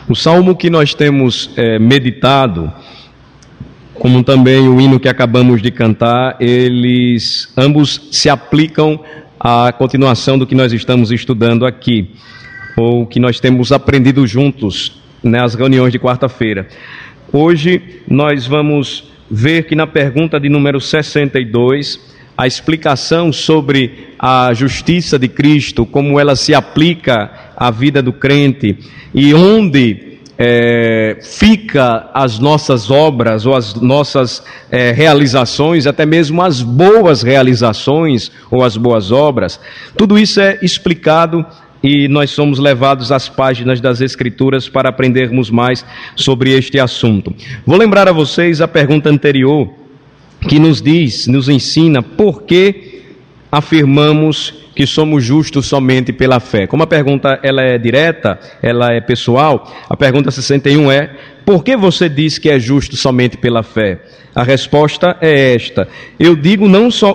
O salmo que nós temos meditado, como também o hino que acabamos de cantar, eles ambos se aplicam à continuação do que nós estamos estudando aqui, ou que nós temos aprendido juntos nas reuniões de quarta-feira. Hoje nós vamos ver que na pergunta de número 62, a explicação sobre a justiça de Cristo, como ela se aplica à vida do crente e onde fica as nossas obras ou as nossas realizações, até mesmo as boas realizações ou as boas obras. Tudo isso é explicado e nós somos levados às páginas das Escrituras para aprendermos mais sobre este assunto. Vou lembrar a vocês a pergunta anterior, que nos ensina por que afirmamos que somos justos somente pela fé. Como a pergunta ela é direta, ela é pessoal, a pergunta 61 é: por que você diz que é justo somente pela fé? A resposta é esta: eu digo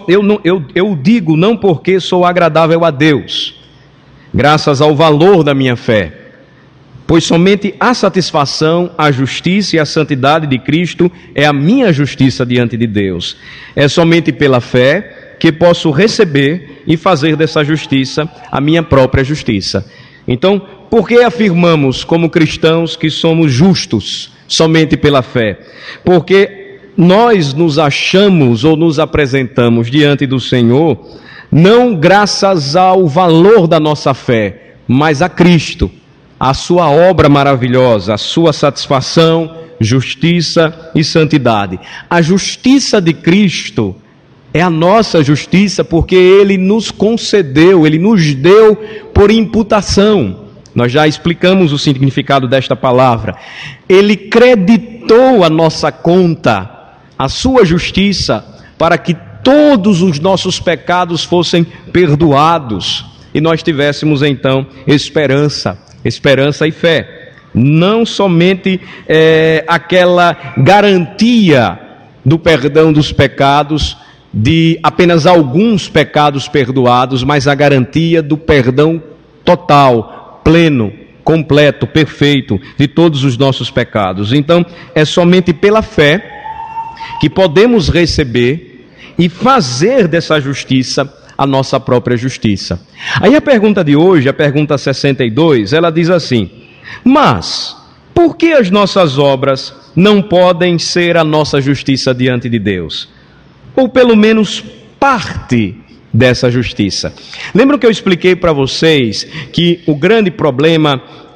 não porque sou agradável a Deus, graças ao valor da minha fé, pois somente a satisfação, a justiça e a santidade de Cristo é a minha justiça diante de Deus. É somente pela fé que posso receber e fazer dessa justiça a minha própria justiça. Então, por que afirmamos como cristãos que somos justos somente pela fé? Porque nós nos achamos ou nos apresentamos diante do Senhor não graças ao valor da nossa fé, mas a Cristo, a sua obra maravilhosa, a sua satisfação, justiça e santidade. A justiça de Cristo é a nossa justiça porque Ele nos concedeu, Ele nos deu por imputação. Nós já explicamos o significado desta palavra. Ele creditou a nossa conta, a sua justiça, para que todos os nossos pecados fossem perdoados e nós tivéssemos então esperança e fé. Não somente aquela garantia do perdão dos pecados, de apenas alguns pecados perdoados, mas a garantia do perdão total, pleno, completo, perfeito de todos os nossos pecados. Então, é somente pela fé que podemos receber e fazer dessa justiça a nossa própria justiça. Aí a pergunta de hoje, a pergunta 62, ela diz assim: mas por que as nossas obras não podem ser a nossa justiça diante de Deus? Ou pelo menos parte dessa justiça. Lembram que eu expliquei para vocês que o grande problema,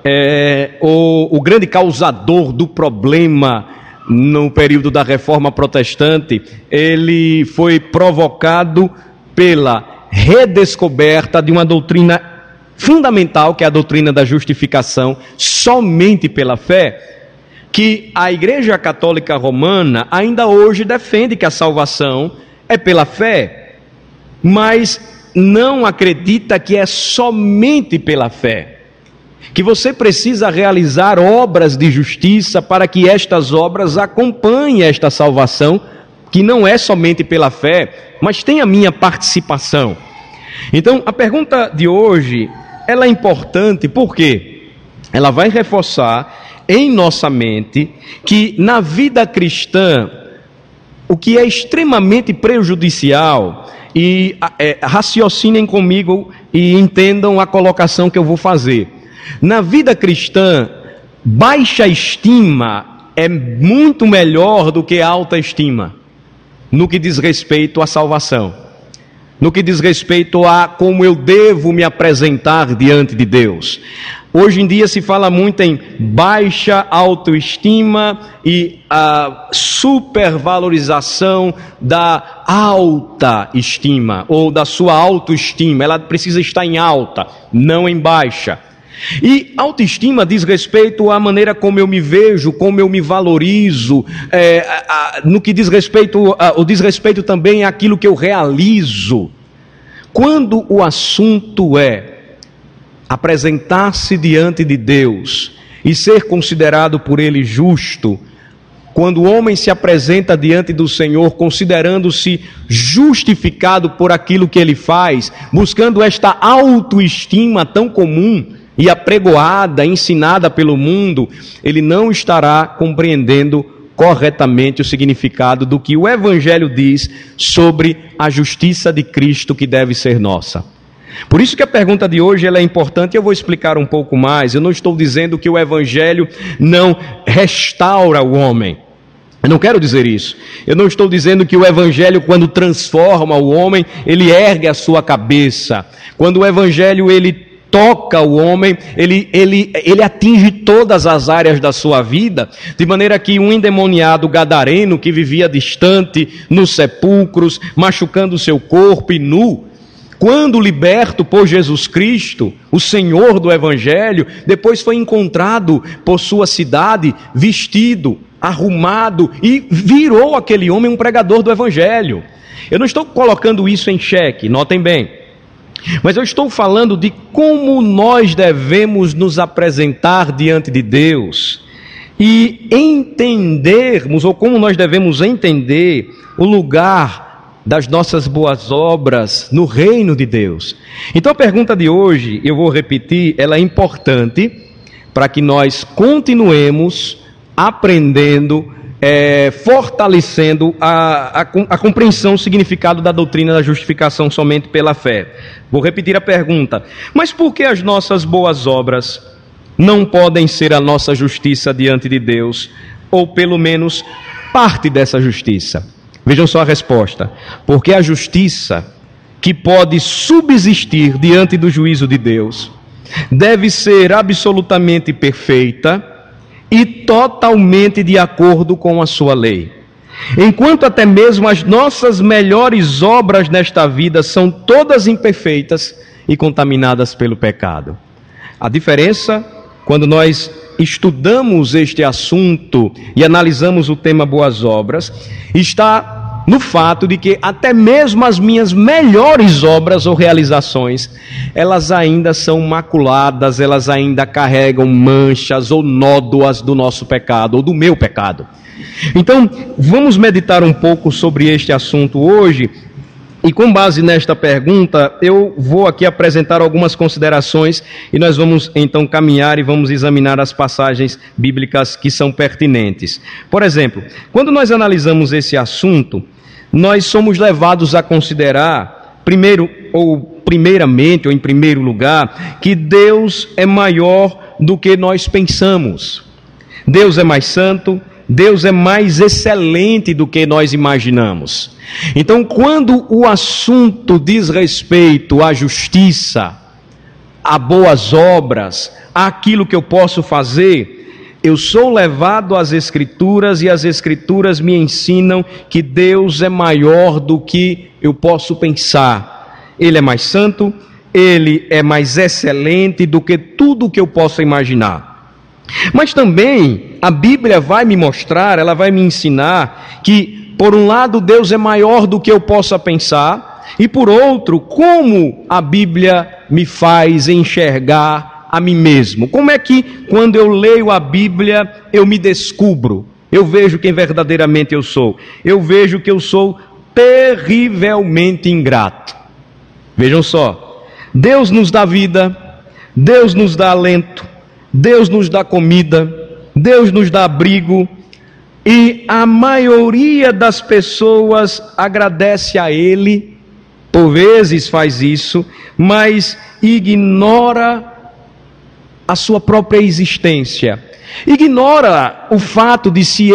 o grande causador do problema no período da Reforma Protestante, ele foi provocado pela redescoberta de uma doutrina fundamental, que é a doutrina da justificação somente pela fé, que a Igreja Católica Romana ainda hoje defende que a salvação é pela fé, mas não acredita que é somente pela fé, que você precisa realizar obras de justiça para que estas obras acompanhem esta salvação, que não é somente pela fé, mas tem a minha participação. Então, a pergunta de hoje, ela é importante porque ela vai reforçar em nossa mente que na vida cristã o que é extremamente prejudicial, e raciocinem comigo e entendam a colocação que eu vou fazer. Na vida cristã, baixa estima é muito melhor do que alta estima no que diz respeito à salvação, no que diz respeito a como eu devo me apresentar diante de Deus. Hoje em dia se fala muito em baixa autoestima e a supervalorização da alta estima, ou da sua autoestima. Ela precisa estar em alta, não em baixa. E autoestima diz respeito à maneira como eu me vejo, como eu me valorizo, no que diz respeito também àquilo que eu realizo. Quando o assunto é apresentar-se diante de Deus e ser considerado por Ele justo, quando o homem se apresenta diante do Senhor considerando-se justificado por aquilo que ele faz, buscando esta autoestima tão comum e apregoada, ensinada pelo mundo, ele não estará compreendendo corretamente o significado do que o Evangelho diz sobre a justiça de Cristo que deve ser nossa. Por isso que a pergunta de hoje ela é importante e eu vou explicar um pouco mais. Eu não estou dizendo que o Evangelho não restaura o homem. Eu não quero dizer isso. Eu não estou dizendo que o Evangelho, quando transforma o homem, ele ergue a sua cabeça. Quando o Evangelho, ele toca o homem, ele atinge todas as áreas da sua vida, de maneira que um endemoniado gadareno que vivia distante, nos sepulcros, machucando o seu corpo e nu, quando liberto por Jesus Cristo, o Senhor do Evangelho, depois foi encontrado por sua cidade, vestido, arrumado, e virou aquele homem um pregador do Evangelho. Eu não estou colocando isso em xeque, notem bem, mas eu estou falando de como nós devemos nos apresentar diante de Deus e entendermos, ou como nós devemos entender o lugar das nossas boas obras no reino de Deus. Então a pergunta de hoje, eu vou repetir, ela é importante para que nós continuemos aprendendo, fortalecendo a compreensão, o significado da doutrina da justificação somente pela fé. Vou repetir a pergunta: mas por que as nossas boas obras não podem ser a nossa justiça diante de Deus, ou pelo menos parte dessa justiça? Vejam só a resposta: porque a justiça que pode subsistir diante do juízo de Deus deve ser absolutamente perfeita e totalmente de acordo com a sua lei. Enquanto até mesmo as nossas melhores obras nesta vida são todas imperfeitas e contaminadas pelo pecado. A diferença, quando nós estudamos este assunto e analisamos o tema boas obras, está no fato de que até mesmo as minhas melhores obras ou realizações, elas ainda são maculadas, elas ainda carregam manchas ou nódoas do nosso pecado, ou do meu pecado. Então, vamos meditar um pouco sobre este assunto hoje, e com base nesta pergunta, eu vou aqui apresentar algumas considerações, e nós vamos então caminhar e vamos examinar as passagens bíblicas que são pertinentes. Por exemplo, quando nós analisamos esse assunto, nós somos levados a considerar, primeiramente ou em primeiro lugar, que Deus é maior do que nós pensamos. Deus é mais santo, Deus é mais excelente do que nós imaginamos. Então, quando o assunto diz respeito à justiça, a boas obras, àquilo que eu posso fazer, eu sou levado às Escrituras e as Escrituras me ensinam que Deus é maior do que eu posso pensar. Ele é mais santo, Ele é mais excelente do que tudo que eu possa imaginar. Mas também a Bíblia vai me mostrar, ela vai me ensinar que, por um lado, Deus é maior do que eu possa pensar, e por outro, como a Bíblia me faz enxergar a mim mesmo. Como é que, quando eu leio a Bíblia, eu me descubro? Eu vejo quem verdadeiramente eu sou. Eu vejo que eu sou terrivelmente ingrato. Vejam só, Deus nos dá vida, Deus nos dá alento, Deus nos dá comida, Deus nos dá abrigo, e a maioria das pessoas agradece a Ele, por vezes faz isso, mas ignora a sua própria existência, ignora o fato de que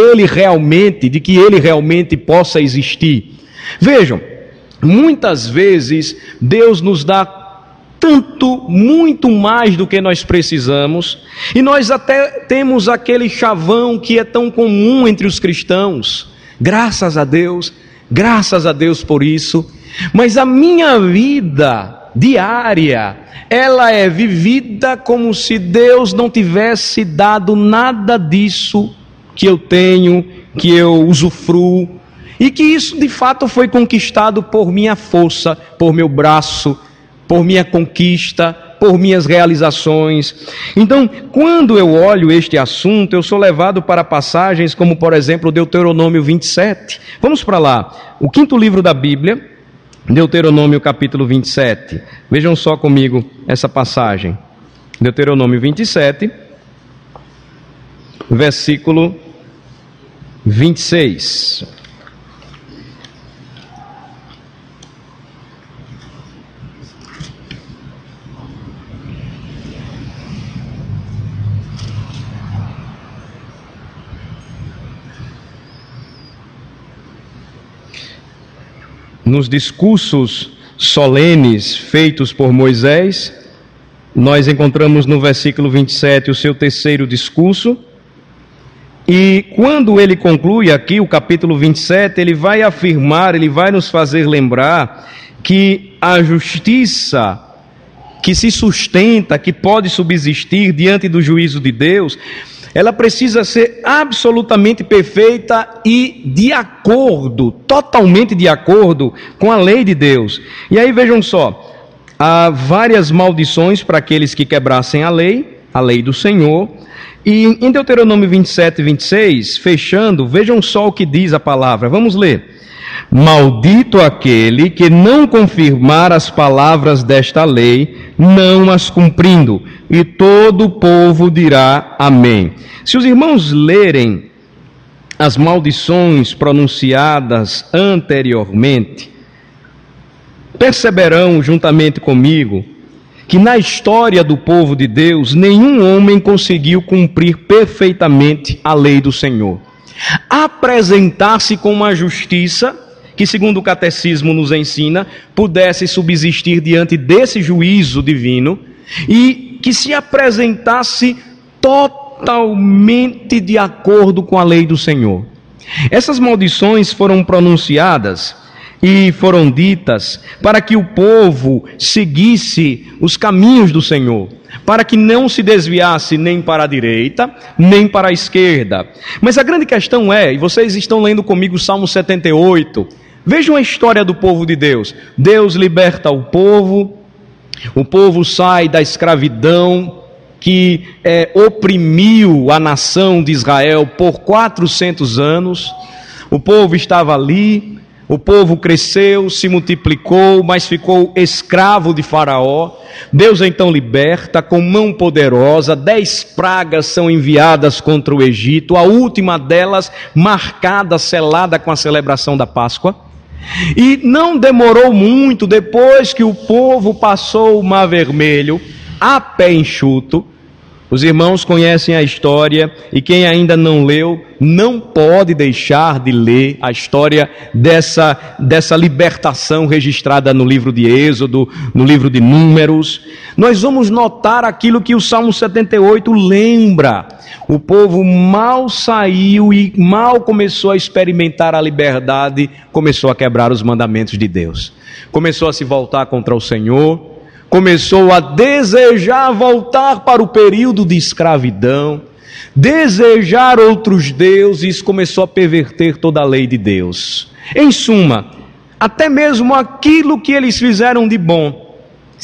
ele realmente possa existir. Vejam, muitas vezes Deus nos dá tanto, muito mais do que nós precisamos, e nós até temos aquele chavão que é tão comum entre os cristãos, graças a Deus por isso, mas a minha vida diária, ela é vivida como se Deus não tivesse dado nada disso que eu tenho, que eu usufruo, e que isso de fato foi conquistado por minha força, por meu braço, por minha conquista, por minhas realizações. Então, quando eu olho este assunto, eu sou levado para passagens como, por exemplo, Deuteronômio 27. Vamos para lá, o 5º livro da Bíblia, Deuteronômio capítulo 27. Vejam só comigo essa passagem. Deuteronômio 27, versículo 26. Nos discursos solenes feitos por Moisés, nós encontramos no versículo 27 o seu terceiro discurso, e quando ele conclui aqui o capítulo 27, ele vai afirmar, ele vai nos fazer lembrar que a justiça que se sustenta, que pode subsistir diante do juízo de Deus, ela precisa ser absolutamente perfeita e de acordo, totalmente de acordo com a lei de Deus. E aí vejam só, há várias maldições para aqueles que quebrassem a lei do Senhor. E em Deuteronômio 27, 26, fechando, vejam só o que diz a palavra. Vamos ler. Maldito aquele que não confirmar as palavras desta lei, não as cumprindo, e todo o povo dirá amém. Se os irmãos lerem as maldições pronunciadas anteriormente, perceberão juntamente comigo que na história do povo de Deus, nenhum homem conseguiu cumprir perfeitamente a lei do Senhor. Apresentar-se com uma justiça que, segundo o catecismo nos ensina, pudesse subsistir diante desse juízo divino e que se apresentasse totalmente de acordo com a lei do Senhor. Essas maldições foram pronunciadas e foram ditas para que o povo seguisse os caminhos do Senhor, para que não se desviasse nem para a direita, nem para a esquerda. Mas a grande questão é, e vocês estão lendo comigo o Salmo 78, vejam a história do povo de Deus. Deus liberta o povo sai da escravidão que oprimiu a nação de Israel por 400 anos. O povo estava ali, o povo cresceu, se multiplicou, mas ficou escravo de Faraó. Deus então liberta com mão poderosa, 10 pragas são enviadas contra o Egito, a última delas marcada, selada com a celebração da Páscoa. E não demorou muito, depois que o povo passou o Mar Vermelho, a pé enxuto. Os irmãos conhecem a história, e quem ainda não leu, não pode deixar de ler a história dessa libertação registrada no livro de Êxodo, no livro de Números. Nós vamos notar aquilo que o Salmo 78 lembra. O povo mal saiu e mal começou a experimentar a liberdade, começou a quebrar os mandamentos de Deus. Começou a se voltar contra o Senhor, começou a desejar voltar para o período de escravidão, desejar outros deuses, começou a perverter toda a lei de Deus. Em suma, até mesmo aquilo que eles fizeram de bom,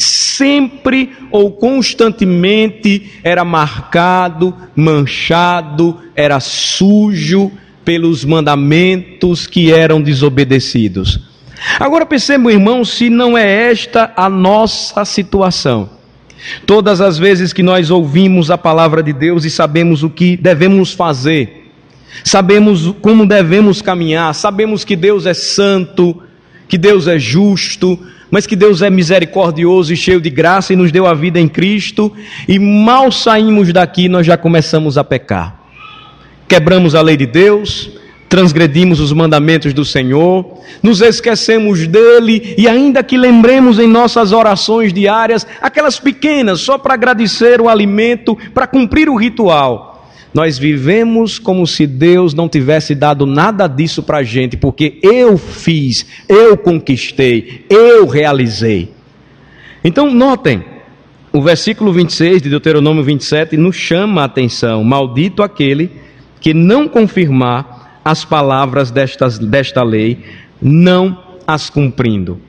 sempre ou constantemente era marcado, manchado, era sujo pelos mandamentos que eram desobedecidos. Agora percebam, irmãos, se não é esta a nossa situação. Todas as vezes que nós ouvimos a palavra de Deus e sabemos o que devemos fazer, sabemos como devemos caminhar, sabemos que Deus é santo, que Deus é justo, mas que Deus é misericordioso e cheio de graça e nos deu a vida em Cristo, e mal saímos daqui nós já começamos a pecar. Quebramos a lei de Deus, transgredimos os mandamentos do Senhor, nos esquecemos dele, e ainda que lembremos em nossas orações diárias, aquelas pequenas, só para agradecer o alimento, para cumprir o ritual, nós vivemos como se Deus não tivesse dado nada disso para a gente, porque eu fiz, eu conquistei, eu realizei. Então notem, o versículo 26 de Deuteronômio 27 nos chama a atenção: maldito aquele que não confirmar as palavras desta lei, não as cumprindo.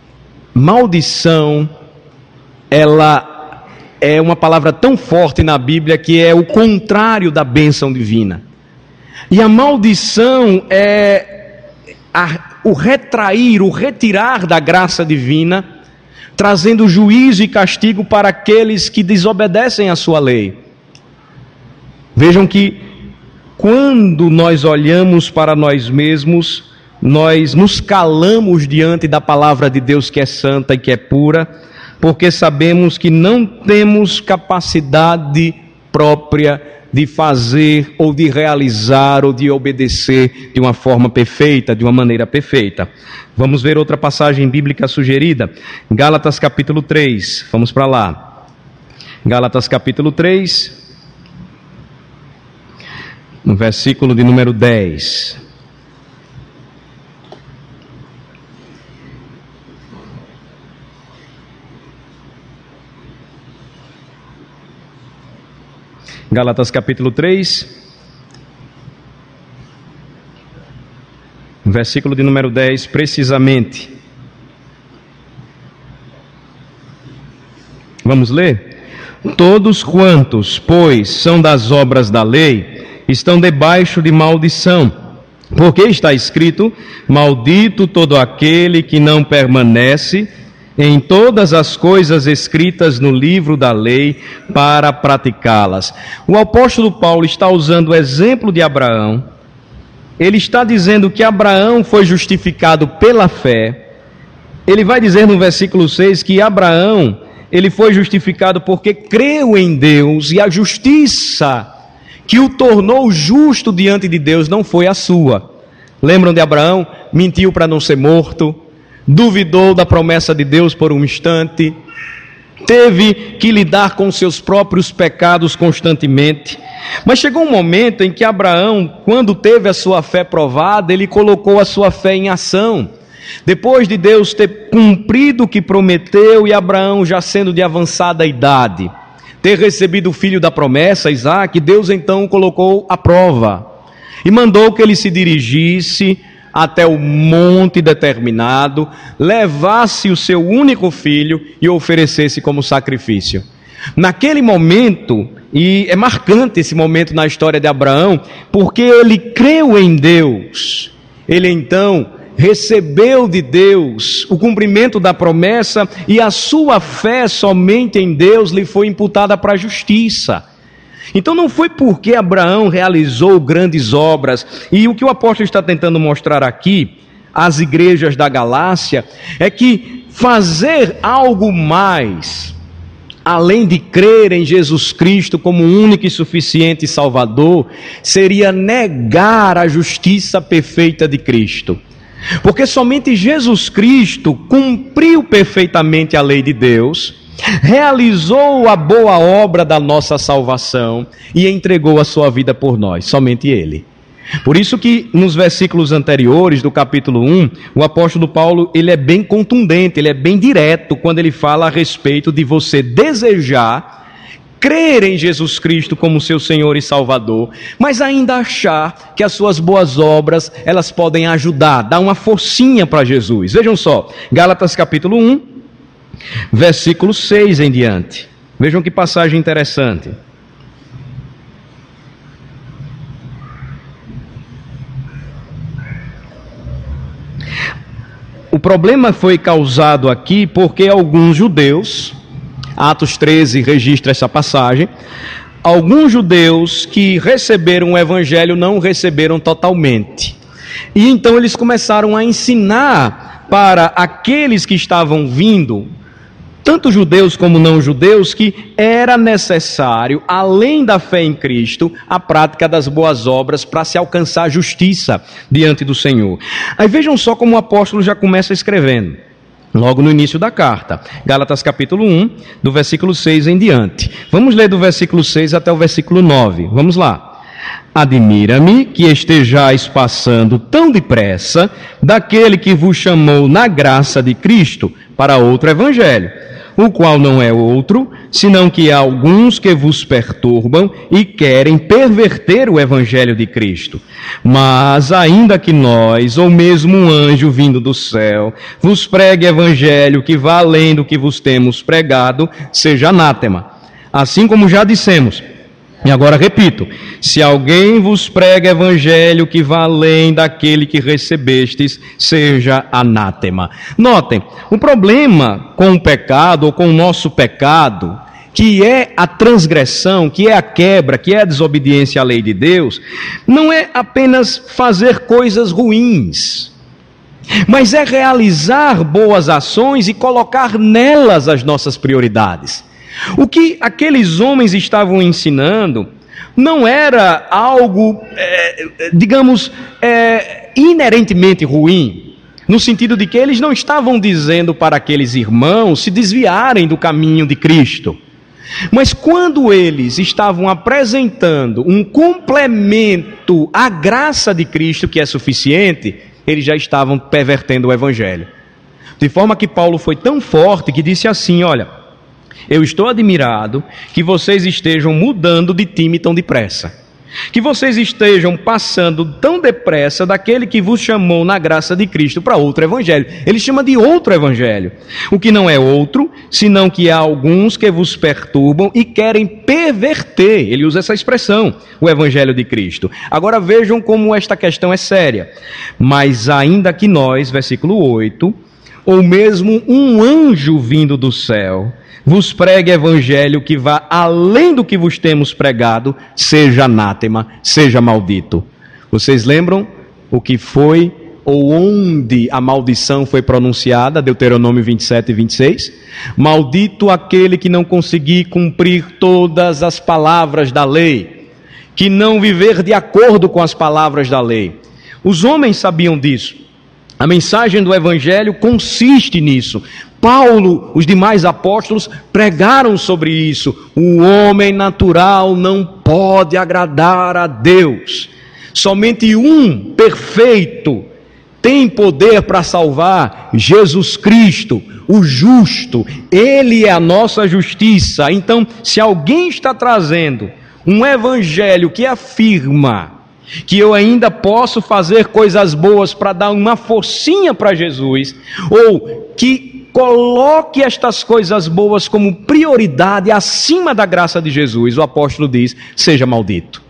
Maldição, ela é uma palavra tão forte na Bíblia que é o contrário da bênção divina. E a maldição é o retrair, o retirar da graça divina, trazendo juízo e castigo para aqueles que desobedecem à sua lei. Vejam que quando nós olhamos para nós mesmos, nós nos calamos diante da palavra de Deus que é santa e que é pura, porque sabemos que não temos capacidade própria de fazer ou de realizar ou de obedecer de uma forma perfeita, de uma maneira perfeita. Vamos ver outra passagem bíblica sugerida, Gálatas capítulo 3, vamos para lá. Gálatas capítulo 3, no versículo de número 10. Gálatas capítulo 3, versículo de número 10, precisamente. Vamos ler? Todos quantos, pois, são das obras da lei, estão debaixo de maldição, porque está escrito: maldito todo aquele que não permanece em todas as coisas escritas no livro da lei para praticá-las. O apóstolo Paulo está usando o exemplo de Abraão. Ele está dizendo que Abraão foi justificado pela fé. Ele vai dizer no versículo 6 que Abraão, ele foi justificado porque creu em Deus, e a justiça que o tornou justo diante de Deus não foi a sua. Lembram de Abraão? Mentiu para não ser morto, duvidou da promessa de Deus por um instante, teve que lidar com seus próprios pecados constantemente. Mas chegou um momento em que Abraão, quando teve a sua fé provada, ele colocou a sua fé em ação. Depois de Deus ter cumprido o que prometeu, e Abraão já sendo de avançada idade, ter recebido o filho da promessa, Isaque, Deus então o colocou à prova e mandou que ele se dirigisse até o monte determinado, levasse o seu único filho e o oferecesse como sacrifício. Naquele momento, e é marcante esse momento na história de Abraão, porque ele creu em Deus, ele então recebeu de Deus o cumprimento da promessa, e a sua fé somente em Deus lhe foi imputada para a justiça. Então não foi porque Abraão realizou grandes obras, e o que o apóstolo está tentando mostrar aqui às igrejas da Galácia é que fazer algo mais, além de crer em Jesus Cristo como único e suficiente Salvador, seria negar a justiça perfeita de Cristo. Porque somente Jesus Cristo cumpriu perfeitamente a lei de Deus, realizou a boa obra da nossa salvação e entregou a sua vida por nós, somente Ele. Por isso que nos versículos anteriores do capítulo 1, o apóstolo Paulo, ele é bem contundente, ele é bem direto quando ele fala a respeito de você desejar crer em Jesus Cristo como seu Senhor e Salvador, mas ainda achar que as suas boas obras, elas podem ajudar, dar uma forcinha para Jesus. Vejam só, Gálatas capítulo 1, versículo 6 em diante. Vejam que passagem interessante. O problema foi causado aqui porque alguns judeus, Atos 13 registra essa passagem, alguns judeus que receberam o evangelho não o receberam totalmente. E então eles começaram a ensinar para aqueles que estavam vindo, tanto judeus como não judeus, que era necessário, além da fé em Cristo, a prática das boas obras para se alcançar a justiça diante do Senhor. Aí vejam só como o apóstolo já começa escrevendo, logo no início da carta, Gálatas capítulo 1, do versículo 6 em diante. Vamos ler do versículo 6 até o versículo 9, vamos lá. Admira-me que estejais passando tão depressa daquele que vos chamou na graça de Cristo para outro evangelho, o qual não é outro, senão que há alguns que vos perturbam e querem perverter o evangelho de Cristo. Mas ainda que nós, ou mesmo um anjo vindo do céu, vos pregue evangelho que vá além do que vos temos pregado, seja anátema. Assim como já dissemos, E agora repito: se alguém vos prega evangelho que vá além daquele que recebestes, seja anátema. Notem, o problema com o pecado, ou com o nosso pecado, que é a transgressão, que é a quebra, que é a desobediência à lei de Deus, não é apenas fazer coisas ruins, mas é realizar boas ações e colocar nelas as nossas prioridades. O que aqueles homens estavam ensinando não era algo, inerentemente ruim, no sentido de que eles não estavam dizendo para aqueles irmãos se desviarem do caminho de Cristo. Mas quando eles estavam apresentando um complemento à graça de Cristo, que é suficiente, eles já estavam pervertendo o Evangelho. De forma que Paulo foi tão forte que disse assim: olha, eu estou admirado que vocês estejam mudando de time tão depressa, que vocês estejam passando tão depressa daquele que vos chamou na graça de Cristo para outro evangelho. Ele chama de outro evangelho, o que não é outro, senão que há alguns que vos perturbam e querem perverter, ele usa essa expressão, o evangelho de Cristo. Agora vejam como esta questão é séria. Mas ainda que nós, versículo 8, ou mesmo um anjo vindo do céu, vos pregue evangelho que vá além do que vos temos pregado, seja anátema, seja maldito. Vocês lembram o que foi ou onde a maldição foi pronunciada? Deuteronômio 27 e 26. Maldito aquele que não conseguir cumprir todas as palavras da lei, que não viver de acordo com as palavras da lei. Os homens sabiam disso. A mensagem do evangelho consiste nisso. Paulo, os demais apóstolos pregaram sobre isso. O homem natural não pode agradar a Deus. Somente um perfeito tem poder para salvar: Jesus Cristo, o justo. Ele é a nossa justiça. Então, se alguém está trazendo um evangelho que afirma que eu ainda posso fazer coisas boas para dar uma forcinha para Jesus, ou que coloque estas coisas boas como prioridade acima da graça de Jesus, o apóstolo diz: seja maldito.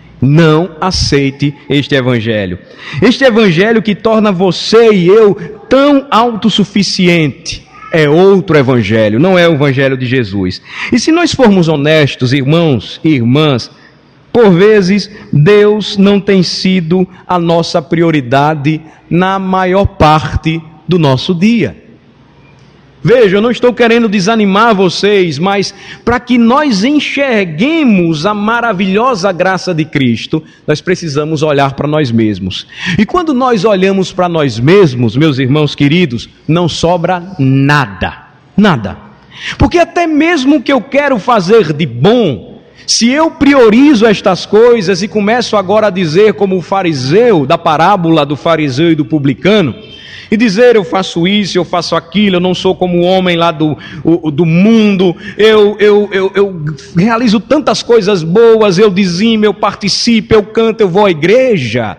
Não aceite este evangelho. Este evangelho que torna você e eu tão autossuficiente é outro evangelho, não é o evangelho de Jesus. E se nós formos honestos, irmãos e irmãs, por vezes Deus não tem sido a nossa prioridade na maior parte do nosso dia. Veja, eu não estou querendo desanimar vocês, mas para que nós enxerguemos a maravilhosa graça de Cristo, nós precisamos olhar para nós mesmos. E quando nós olhamos para nós mesmos, meus irmãos queridos, não sobra nada, nada. Porque até mesmo o que eu quero fazer de bom, se eu priorizo estas coisas e começo agora a dizer como o fariseu, da parábola do fariseu e do publicano, e dizer: eu faço isso, eu faço aquilo, eu não sou como o homem lá do mundo, eu realizo tantas coisas boas, eu dizimo, eu participo, eu canto, eu vou à igreja,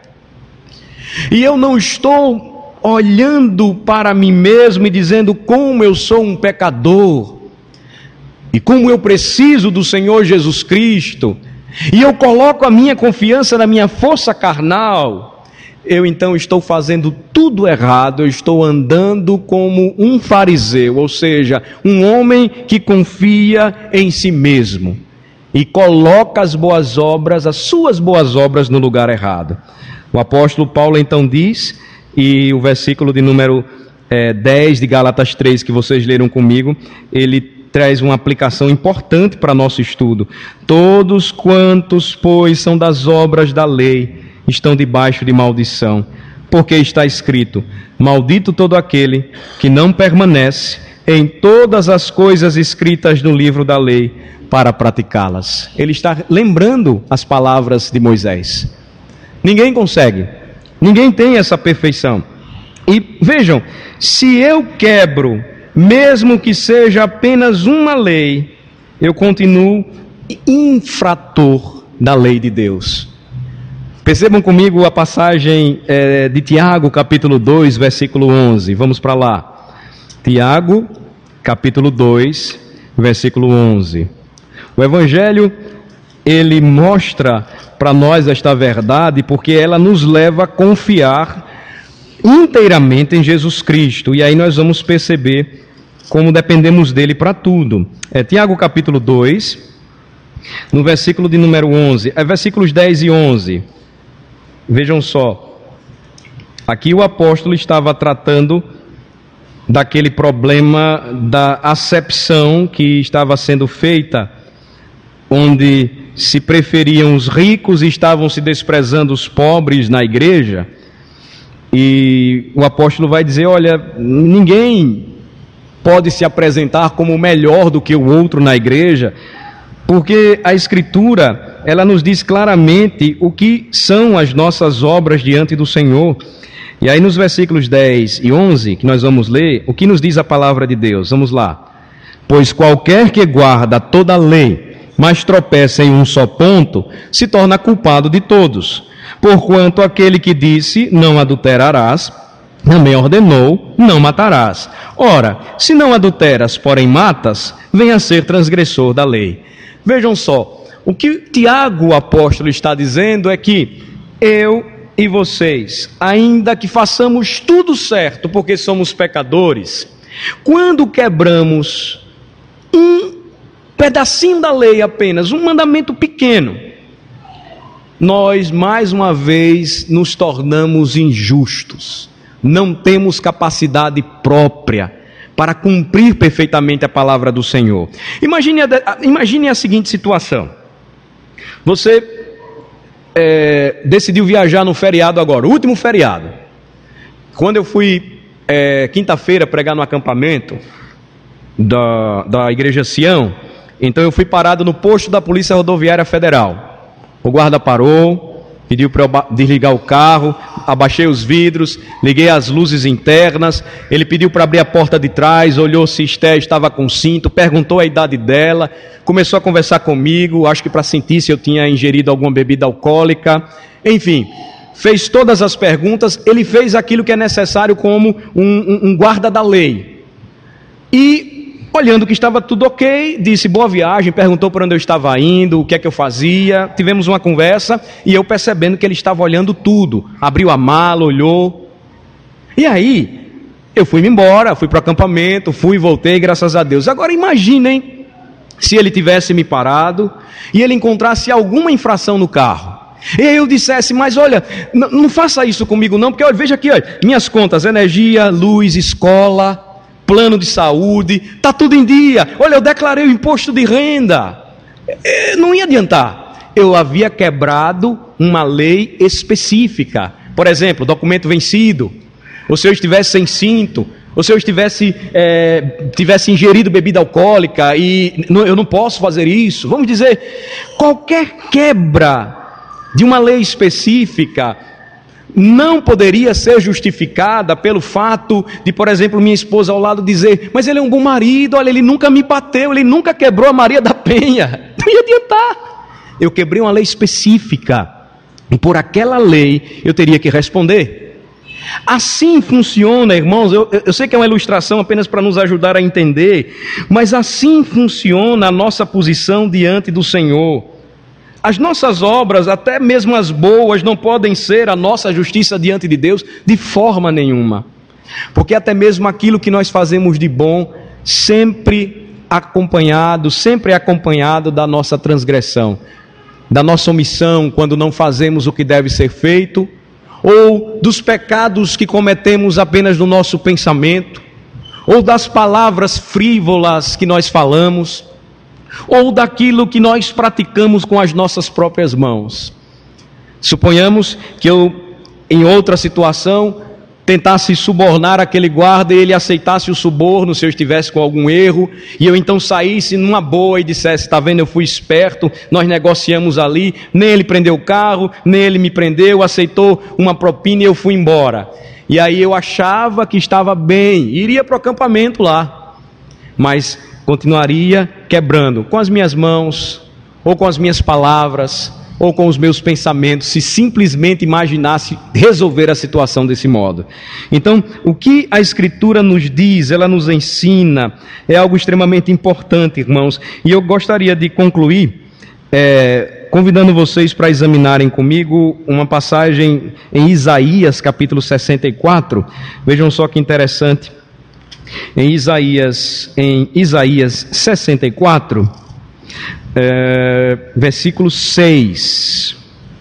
e eu não estou olhando para mim mesmo e dizendo como eu sou um pecador, e como eu preciso do Senhor Jesus Cristo, e eu coloco a minha confiança na minha força carnal, eu então estou fazendo tudo errado, eu estou andando como um fariseu, ou seja, um homem que confia em si mesmo e coloca as boas obras, as suas boas obras no lugar errado. O apóstolo Paulo então diz, e o versículo de número 10 de Gálatas 3 que vocês leram comigo, ele traz uma aplicação importante para nosso estudo. Todos quantos, pois, são das obras da lei, estão debaixo de maldição, porque está escrito: maldito todo aquele que não permanece em todas as coisas escritas no livro da lei para praticá-las. Ele está lembrando as palavras de Moisés. Ninguém consegue, ninguém tem essa perfeição. E vejam, se eu quebro, mesmo que seja apenas uma lei, eu continuo infrator da lei de Deus. Percebam comigo a passagem de Tiago, capítulo 2, versículo 11. Vamos para lá. Tiago, capítulo 2, versículo 11. O Evangelho ele mostra para nós esta verdade porque ela nos leva a confiar inteiramente em Jesus Cristo. E aí nós vamos perceber como dependemos dele para tudo. Tiago capítulo 2, no versículo de número 11, versículos 10 e 11. Vejam só, aqui o apóstolo estava tratando daquele problema da acepção que estava sendo feita, onde se preferiam os ricos e estavam se desprezando os pobres na igreja. E o apóstolo vai dizer, olha, ninguém pode se apresentar como melhor do que o outro na igreja, porque a Escritura, ela nos diz claramente o que são as nossas obras diante do Senhor. E aí nos versículos 10 e 11, que nós vamos ler, o que nos diz a palavra de Deus? Vamos lá. Pois qualquer que guarda toda a lei, mas tropeça em um só ponto, se torna culpado de todos. Porquanto aquele que disse, não adulterarás, também ordenou, não matarás. Ora, se não adulteras, porém matas, vem a ser transgressor da lei. Vejam só, o que Tiago, o apóstolo, está dizendo é que eu e vocês, ainda que façamos tudo certo, porque somos pecadores, quando quebramos um pedacinho da lei apenas, um mandamento pequeno, nós mais uma vez nos tornamos injustos. Não temos capacidade própria para cumprir perfeitamente a palavra do Senhor. Imagine a seguinte situação. Você decidiu viajar no feriado agora, o último feriado. Quando eu fui quinta-feira pregar no acampamento da Igreja Sião, então eu fui parado no posto da Polícia Rodoviária Federal. O guarda parou, pediu para eu desligar o carro, abaixei os vidros, liguei as luzes internas, ele pediu para abrir a porta de trás, olhou se Esté estava com cinto, perguntou a idade dela, começou a conversar comigo, acho que para sentir se eu tinha ingerido alguma bebida alcoólica, enfim, fez todas as perguntas, ele fez aquilo que é necessário como um guarda da lei. E olhando que estava tudo ok, disse boa viagem, perguntou para onde eu estava indo, o que é que eu fazia, tivemos uma conversa e eu percebendo que ele estava olhando tudo, abriu a mala, olhou, e aí eu fui-me embora, fui para o acampamento, fui e voltei, graças a Deus. Agora imaginem se ele tivesse me parado e ele encontrasse alguma infração no carro, e aí eu dissesse, mas olha, não faça isso comigo não, porque olha, veja aqui, olha, minhas contas, energia, luz, escola, plano de saúde, está tudo em dia, olha, eu declarei o imposto de renda, não ia adiantar, eu havia quebrado uma lei específica, por exemplo, documento vencido, ou se eu estivesse sem cinto, ou se eu tivesse ingerido bebida alcoólica, e eu não posso fazer isso, vamos dizer, qualquer quebra de uma lei específica, não poderia ser justificada pelo fato de, por exemplo, minha esposa ao lado dizer, mas ele é um bom marido, olha, ele nunca me bateu, ele nunca quebrou a Maria da Penha. Não ia adiantar. Eu quebrei uma lei específica, e por aquela lei eu teria que responder. Assim funciona, irmãos, eu sei que é uma ilustração apenas para nos ajudar a entender, mas assim funciona a nossa posição diante do Senhor. As nossas obras, até mesmo as boas, não podem ser a nossa justiça diante de Deus de forma nenhuma. Porque até mesmo aquilo que nós fazemos de bom, sempre é acompanhado da nossa transgressão, da nossa omissão quando não fazemos o que deve ser feito, ou dos pecados que cometemos apenas no nosso pensamento, ou das palavras frívolas que nós falamos, ou daquilo que nós praticamos com as nossas próprias mãos. Suponhamos que eu, em outra situação, tentasse subornar aquele guarda e ele aceitasse o suborno se eu estivesse com algum erro, e eu então saísse numa boa e dissesse, está vendo, eu fui esperto, nós negociamos ali, nem ele prendeu o carro, nem ele me prendeu, aceitou uma propina e eu fui embora. E aí eu achava que estava bem, iria para o acampamento lá, mas continuaria quebrando com as minhas mãos, ou com as minhas palavras, ou com os meus pensamentos, se simplesmente imaginasse resolver a situação desse modo. Então, o que a Escritura nos diz, ela nos ensina, é algo extremamente importante, irmãos, e eu gostaria de concluir convidando vocês para examinarem comigo uma passagem em Isaías, capítulo 64. Vejam só que interessante. Em Isaías 64, versículo 6.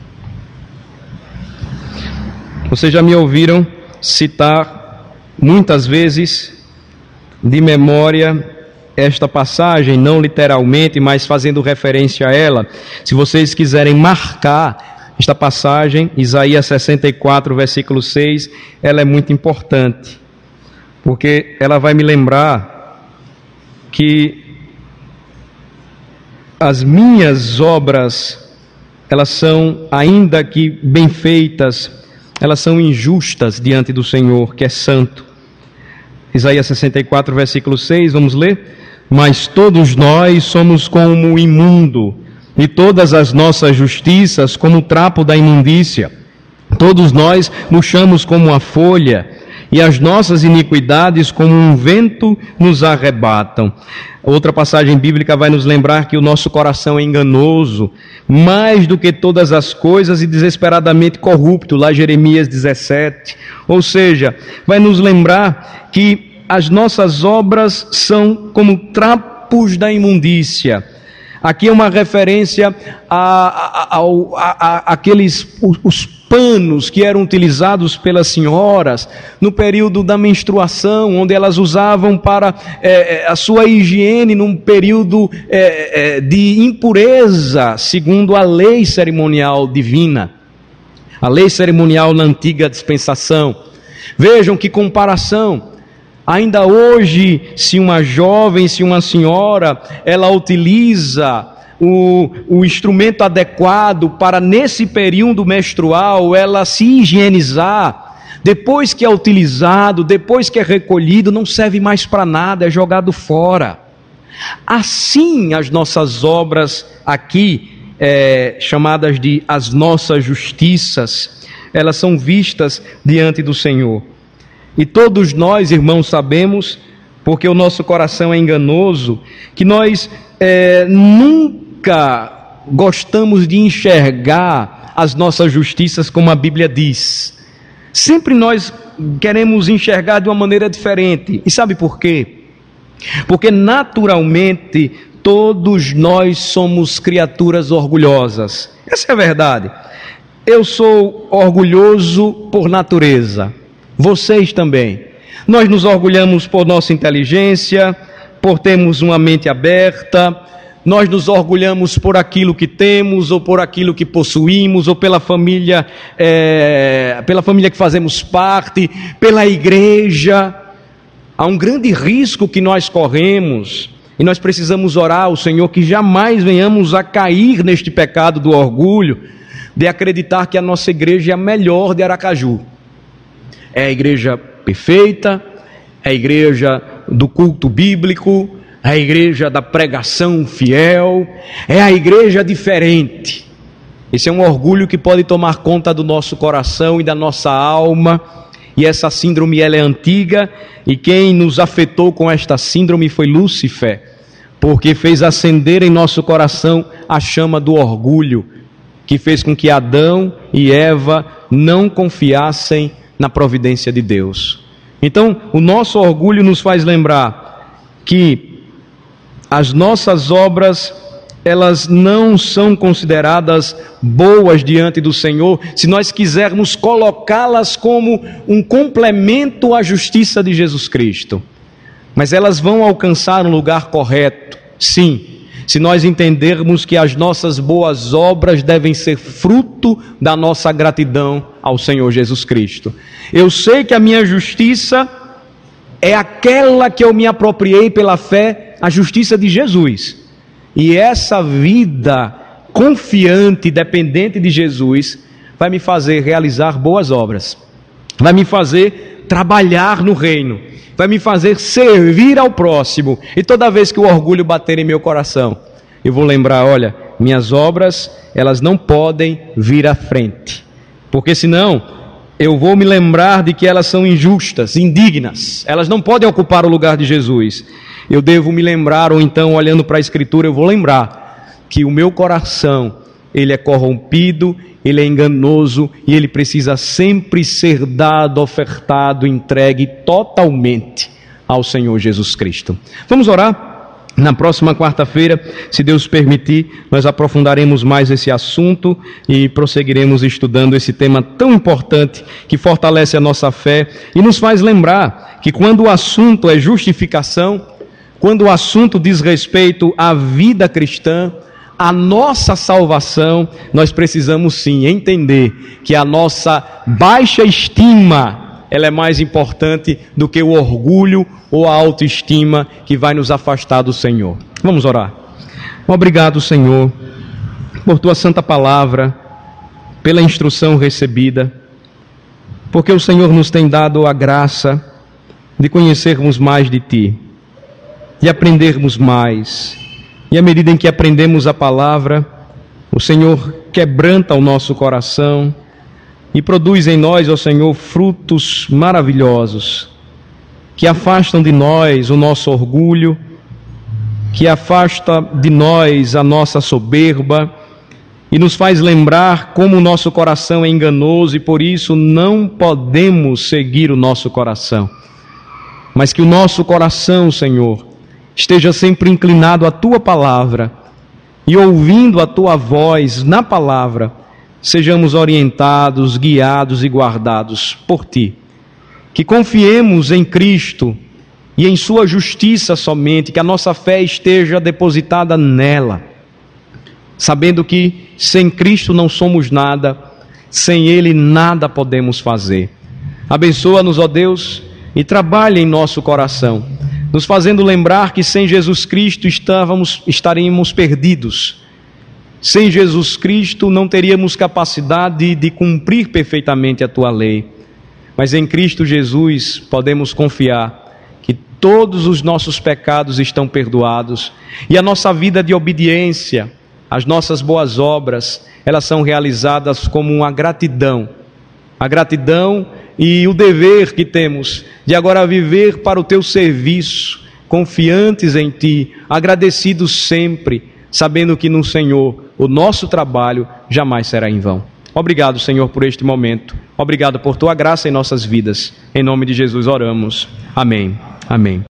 Vocês já me ouviram citar muitas vezes de memória esta passagem, não literalmente, mas fazendo referência a ela. Se vocês quiserem marcar esta passagem, Isaías 64, versículo 6, ela é muito importante, porque ela vai me lembrar que as minhas obras, elas são, ainda que bem feitas, elas são injustas diante do Senhor, que é santo. Isaías 64, versículo 6, vamos ler? Mas todos nós somos como o imundo, e todas as nossas justiças como o trapo da imundícia. Todos nós murchamos como a folha, e as nossas iniquidades como um vento nos arrebatam. Outra passagem bíblica vai nos lembrar que o nosso coração é enganoso, mais do que todas as coisas, e desesperadamente corrupto, lá Jeremias 17. Ou seja, vai nos lembrar que as nossas obras são como trapos da imundícia. Aqui é uma referência os panos que eram utilizados pelas senhoras no período da menstruação, onde elas usavam para a sua higiene num período de impureza, segundo a lei cerimonial divina, a lei cerimonial na antiga dispensação. Vejam que comparação. Ainda hoje, se uma jovem, se uma senhora, ela utiliza o instrumento adequado para, nesse período menstrual, ela se higienizar, depois que é utilizado, depois que é recolhido, não serve mais para nada, é jogado fora. Assim, as nossas obras aqui, chamadas de as nossas justiças, elas são vistas diante do Senhor. E todos nós, irmãos, sabemos, porque o nosso coração é enganoso, que nós nunca gostamos de enxergar as nossas justiças como a Bíblia diz. Sempre nós queremos enxergar de uma maneira diferente. E sabe por quê? Porque naturalmente todos nós somos criaturas orgulhosas. Essa é a verdade. Eu sou orgulhoso por natureza. Vocês também. Nós nos orgulhamos por nossa inteligência, por termos uma mente aberta, nós nos orgulhamos por aquilo que temos, ou por aquilo que possuímos, ou pela família que fazemos parte, pela igreja. Há um grande risco que nós corremos, e nós precisamos orar ao Senhor que jamais venhamos a cair neste pecado do orgulho, de acreditar que a nossa igreja é a melhor de Aracaju. É a igreja perfeita, é a igreja do culto bíblico, é a igreja da pregação fiel, é a igreja diferente. Esse é um orgulho que pode tomar conta do nosso coração e da nossa alma, e essa síndrome ela é antiga, e quem nos afetou com esta síndrome foi Lúcifer, porque fez acender em nosso coração a chama do orgulho, que fez com que Adão e Eva não confiassem na providência de Deus. Então, o nosso orgulho nos faz lembrar que as nossas obras, elas não são consideradas boas diante do Senhor, se nós quisermos colocá-las como um complemento à justiça de Jesus Cristo. Mas elas vão alcançar um lugar correto, sim, se nós entendermos que as nossas boas obras devem ser fruto da nossa gratidão ao Senhor Jesus Cristo. Eu sei que a minha justiça é aquela que eu me apropriei pela fé, a justiça de Jesus. E essa vida confiante, dependente de Jesus, vai me fazer realizar boas obras, vai me fazer trabalhar no reino, vai me fazer servir ao próximo. E toda vez que o orgulho bater em meu coração, eu vou lembrar, olha, minhas obras, elas não podem vir à frente, porque senão eu vou me lembrar de que elas são injustas, indignas, elas não podem ocupar o lugar de Jesus. Eu devo me lembrar, ou então olhando para a Escritura eu vou lembrar que o meu coração, ele é corrompido, ele é enganoso e ele precisa sempre ser dado, ofertado, entregue totalmente ao Senhor Jesus Cristo. Vamos orar? Na próxima quarta-feira, se Deus permitir, nós aprofundaremos mais esse assunto e prosseguiremos estudando esse tema tão importante que fortalece a nossa fé e nos faz lembrar que quando o assunto é justificação, quando o assunto diz respeito à vida cristã, a nossa salvação, nós precisamos sim entender que a nossa baixa estima, ela é mais importante do que o orgulho ou a autoestima que vai nos afastar do Senhor. Vamos orar. Obrigado, Senhor, por Tua santa palavra, pela instrução recebida, porque o Senhor nos tem dado a graça de conhecermos mais de Ti, de aprendermos mais. E à medida em que aprendemos a palavra, o Senhor quebranta o nosso coração e produz em nós, ó Senhor, frutos maravilhosos, que afastam de nós o nosso orgulho, que afasta de nós a nossa soberba e nos faz lembrar como o nosso coração é enganoso e por isso não podemos seguir o nosso coração. Mas que o nosso coração, Senhor, esteja sempre inclinado à Tua palavra e ouvindo a Tua voz na palavra, sejamos orientados, guiados e guardados por Ti. Que confiemos em Cristo e em Sua justiça somente, que a nossa fé esteja depositada nela, sabendo que sem Cristo não somos nada, sem Ele nada podemos fazer. Abençoa-nos, ó Deus, e trabalha em nosso coração, nos fazendo lembrar que sem Jesus Cristo estaríamos perdidos. Sem Jesus Cristo não teríamos capacidade de cumprir perfeitamente a Tua lei. Mas em Cristo Jesus podemos confiar que todos os nossos pecados estão perdoados e a nossa vida de obediência, as nossas boas obras, elas são realizadas como uma gratidão. A gratidão e o dever que temos de agora viver para o Teu serviço, confiantes em Ti, agradecidos sempre, sabendo que no Senhor o nosso trabalho jamais será em vão. Obrigado, Senhor, por este momento. Obrigado por Tua graça em nossas vidas. Em nome de Jesus oramos. Amém. Amém.